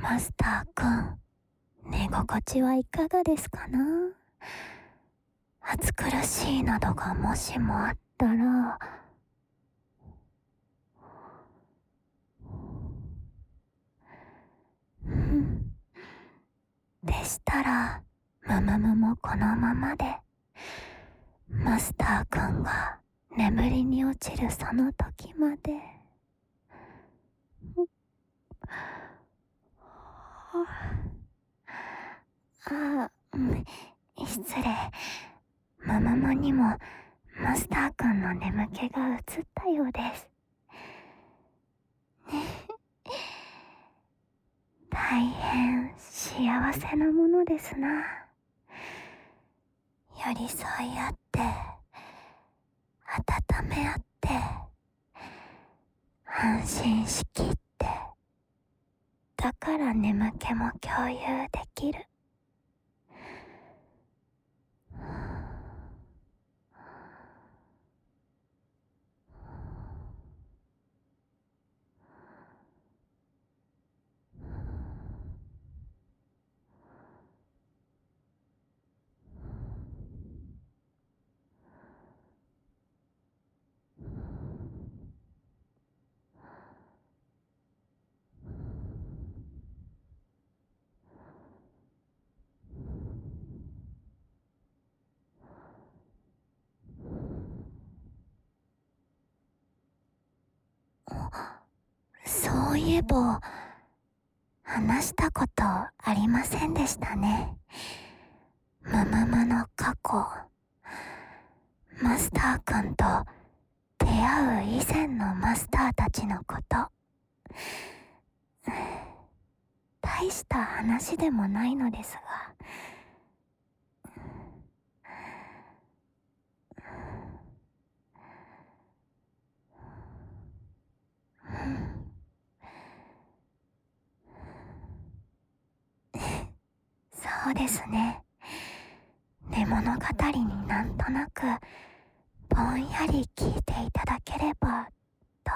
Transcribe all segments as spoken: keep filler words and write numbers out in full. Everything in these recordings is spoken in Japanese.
マスターくん、寝心地はいかがですかな？暑苦しいなどがもしもあったら、うん。でしたら、むむむもこのままで、マスターくんが眠りに落ちるその時まで、ああ、うん、失礼。むむむにもマスターくんの眠気が移ったようです。大変幸せなものですな。寄り添い合って、温め合って、安心しきって、だから眠気も共有できる。そういえば、話したことありませんでしたね。むむむの過去、マスターくんと出会う以前のマスターたちのこと。大した話でもないのですが、そうですね。寝物語になんとなくぼんやり聞いていただければと。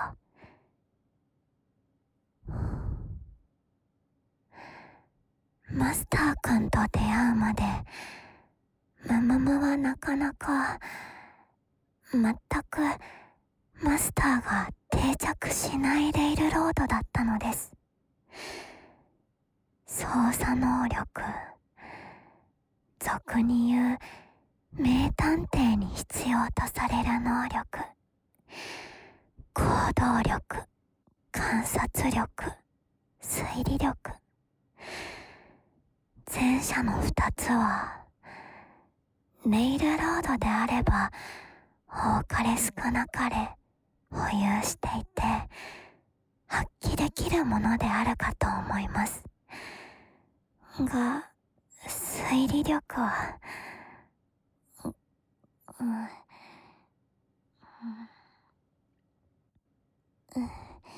マスターくんと出会うまで、むむむはなかなか全くマスターが定着しないレイルロードだったのです。操作能力、俗に言う名探偵に必要とされる能力、行動力、観察力、推理力。前者の二つはレイルロードであれば多かれ少なかれ保有していて発揮できるものであるかと思いますが、推理力はう、うん、うん、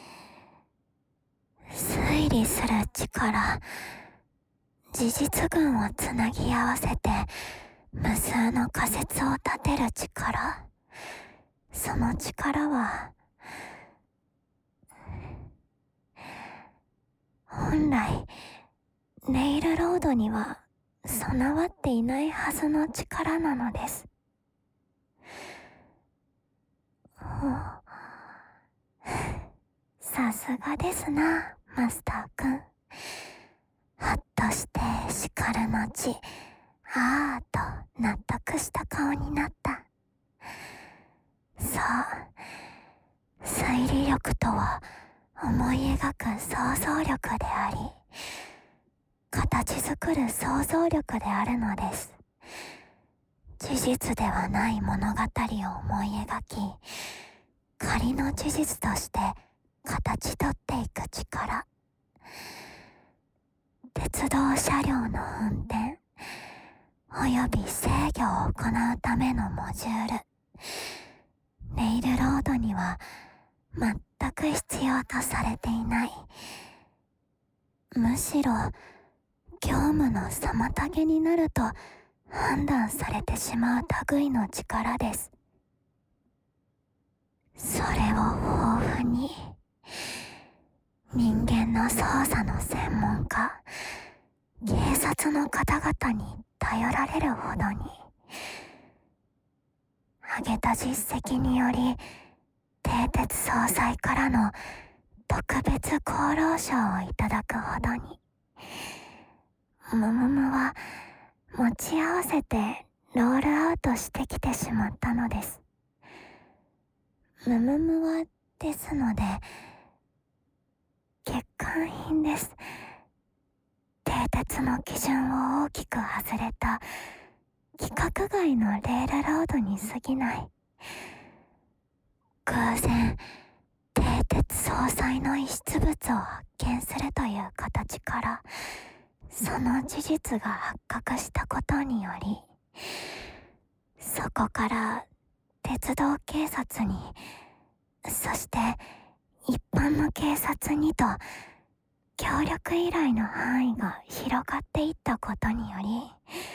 推理する力、事実群をつなぎ合わせて無数の仮説を立てる力、その力は本来レイルロードには備わっていないはずの力なのです。さすがですな、マスターくん。はっとして叱るのち、あーと納得した顔になった。そう、推理力とは思い描く想像力であり、形作る想像力であるのです。事実ではない物語を思い描き、仮の事実として形取っていく力。鉄道車両の運転および制御を行うためのモジュール、レイルロードには全く必要とされていない、むしろ業務の妨げになると判断されてしまう類の力です。それを豊富に人間の捜査の専門家、警察の方々に頼られるほどに、挙げた実績により、蹄鉄総裁からの特別功労賞をいただくほどに、ムムムは持ち合わせてロールアウトしてきてしまったのです。ムムムはですので、欠陥品です。蹄鉄の基準を大きく外れた規格外のレールロードに過ぎない。偶然、蹄鉄総裁の遺失物を発見するという形から、その事実が発覚したことにより、そこから鉄道警察に、そして一般の警察にと協力依頼の範囲が広がっていったことにより、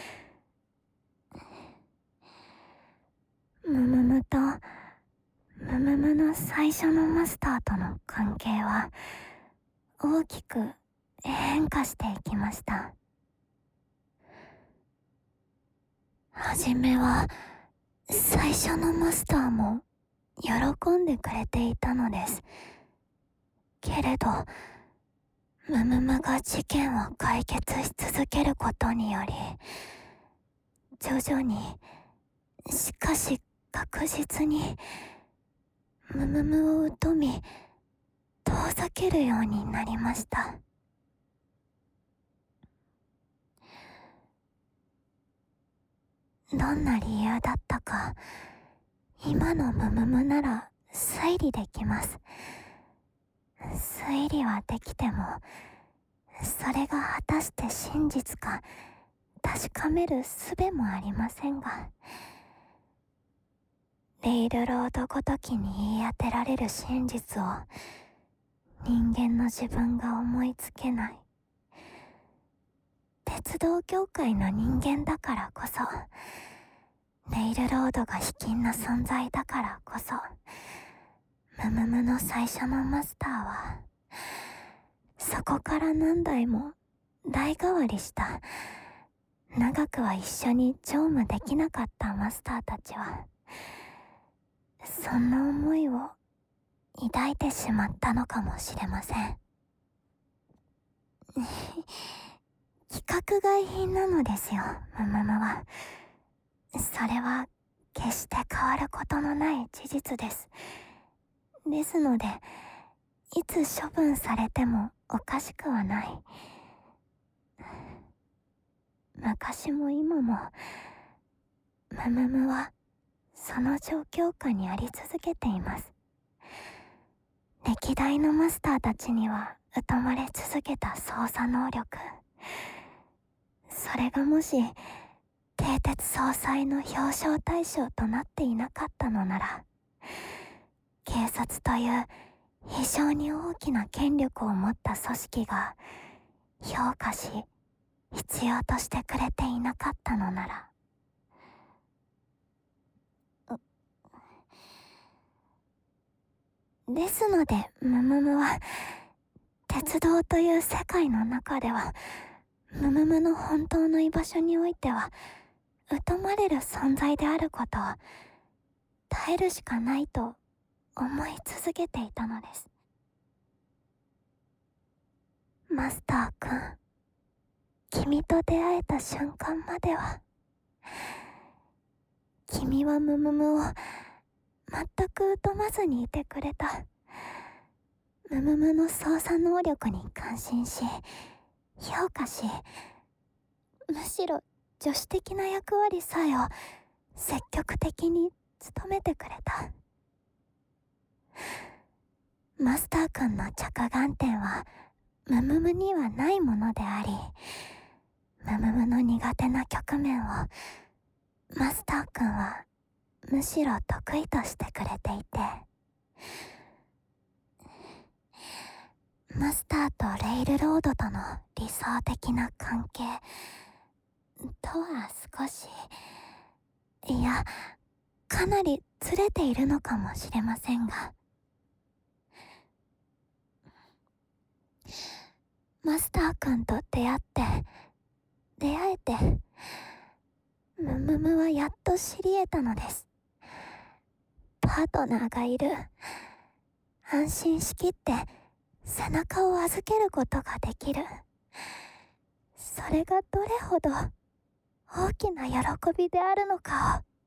ムムムとムムムの最初のマスターとの関係は大きく変化していきました。はじめは最初のマスターも喜んでくれていたのです。けれど、ムムムが事件を解決し続けることにより、徐々に、しかし確実に、ムムムを疎み、遠ざけるようになりました。どんな理由だったか、今のムムムなら推理できます。推理はできても、それが果たして真実か確かめる術もありませんが、レイルロードごときに言い当てられる真実を人間の自分が思いつけない。鉄道業界の人間だからこそ、レイルロードが卑近な存在だからこそ、ムムムの最初のマスターは、そこから何代も代替わりした、長くは一緒に乗務できなかったマスターたちは、そんな思いを抱いてしまったのかもしれません。規格外品なのですよ、ムムムは。それは決して変わることのない事実です。ですので、いつ処分されてもおかしくはない。昔も今も、ムムムはその状況下にあり続けています。歴代のマスターたちには疎まれ続けた捜査能力。それがもし、蹄鉄総裁の表彰対象となっていなかったのなら、警察という非常に大きな権力を持った組織が評価し、必要としてくれていなかったのなら、ですので、ムムムは、鉄道という世界の中では、ムムムの本当の居場所においては、疎まれる存在であることを、耐えるしかないと思い続けていたのです。マスターくん、君と出会えた瞬間までは、君はムムムを全く疎まずにいてくれた。ムムムの操作能力に感心し、評価し、むしろ助手的な役割さえを積極的に務めてくれた。マスターくんの着眼点はムムムにはないものであり、ムムムの苦手な局面をマスターくんはむしろ得意としてくれていて、マスターとレイルロードとの理想的な関係とは少し、いや、かなりずれているのかもしれませんが、 マスターくんと出会って、出会えて、ムムムはやっと知り得たのです。パートナーがいる。安心しきって背中を預けることができる。それがどれほど大きな喜びであるのかを。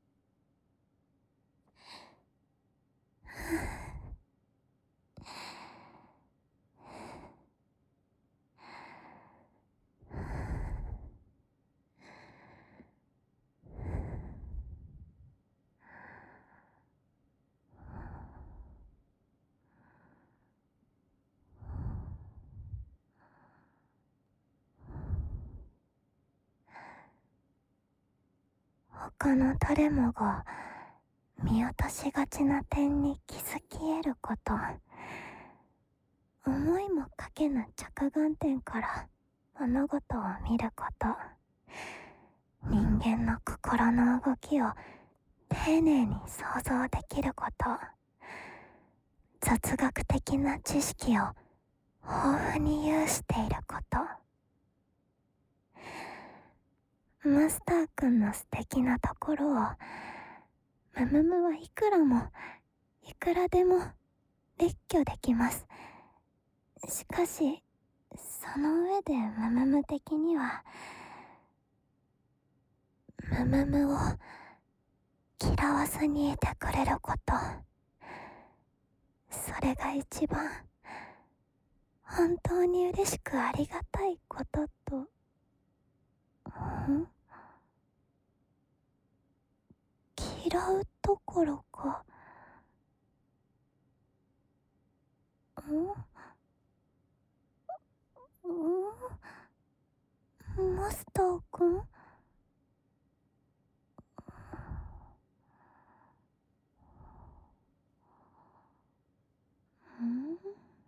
他の誰もが見落としがちな点に気づき得ること、思いもかけぬ着眼点から物事を見ること、人間の心の動きを丁寧に想像できること、雑学的な知識を豊富に有していること。マスターくんの素敵なところを、ムムムはいくらも、いくらでも列挙できます。しかし、その上でムムム的には、ムムムを嫌わずにいてくれること。それが一番、本当に嬉しくありがたいことと、ん？嫌うところか。ん？ん？マスターくん？ん？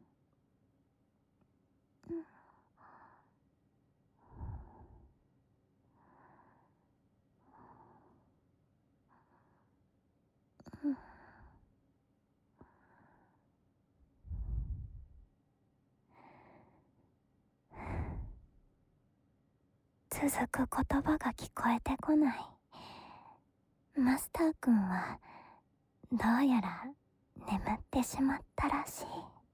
続く言葉が聞こえてこない。マスターくんはどうやら眠ってしまったらし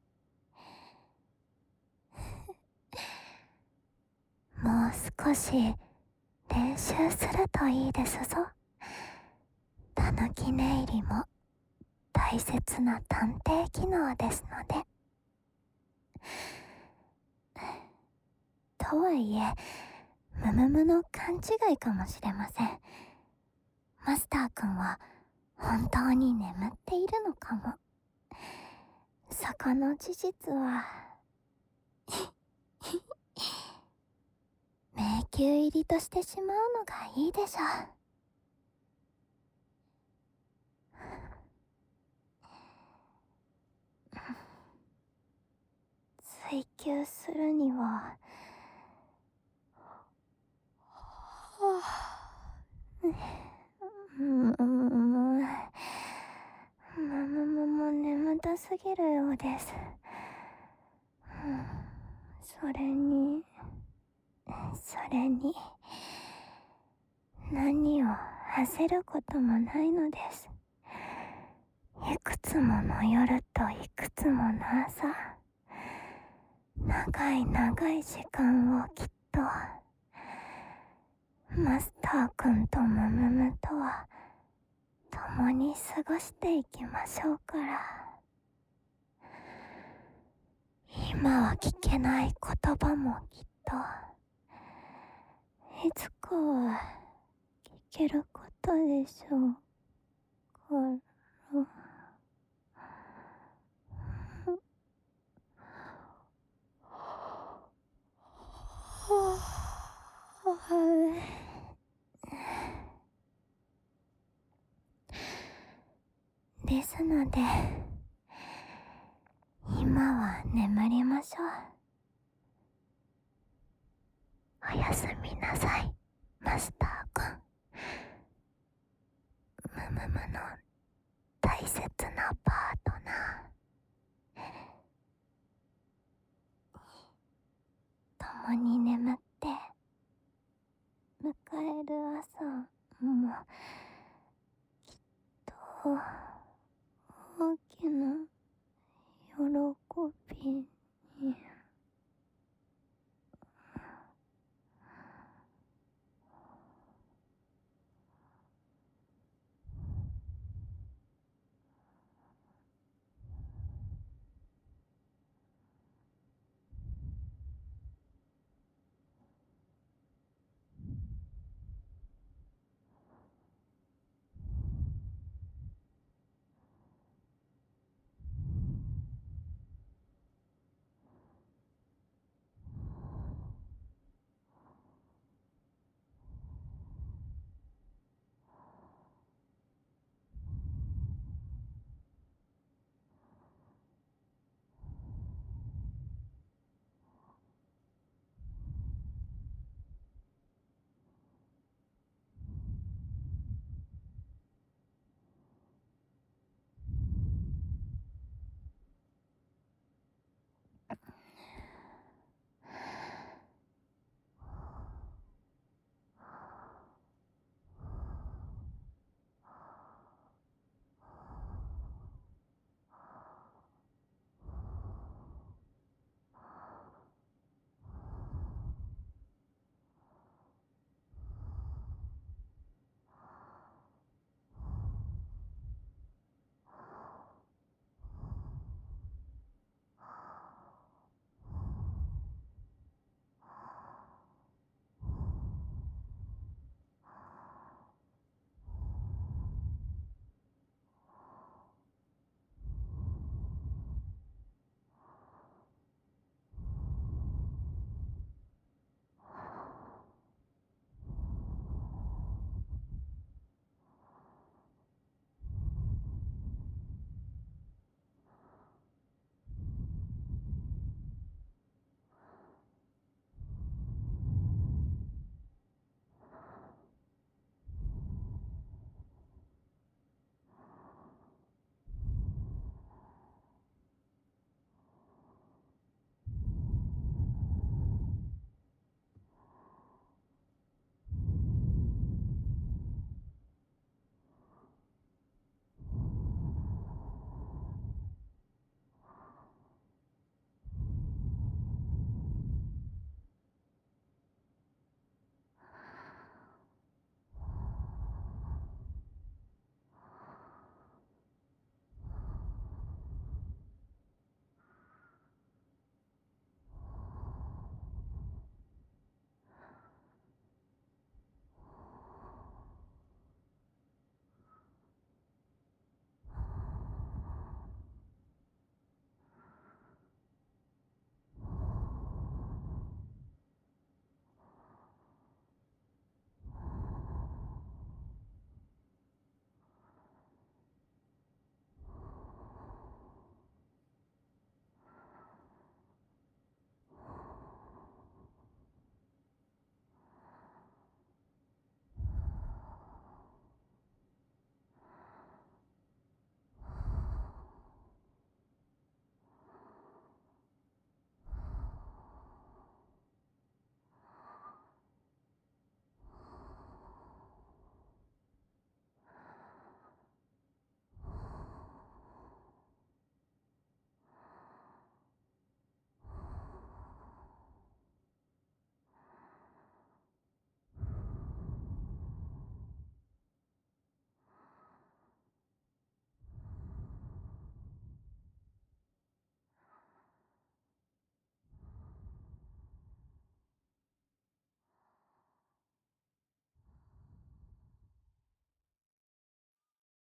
い。もう少し練習するといいですぞ。たぬき寝入りも大切な探偵機能ですので。とはいえ、ムムムの勘違いかもしれません。マスターくんは本当に眠っているのかも。そこの事実は迷宮入りとしてしまうのがいいでしょう。追求するには、むむむむむむむ眠たすぎるようです。それにそれに何を焦ることもないのです。いくつもの夜といくつもの朝、長い長い時間をきっとマスターくんとムムムとは共に過ごしていきましょうから。今は聞けない言葉もきっといつかは聞けることでしょうから。ですので、今は眠りましょう。おやすみなさい、マスターくん。ムムムの大切なパートナー。 共に眠って迎える朝もきっと大きな喜び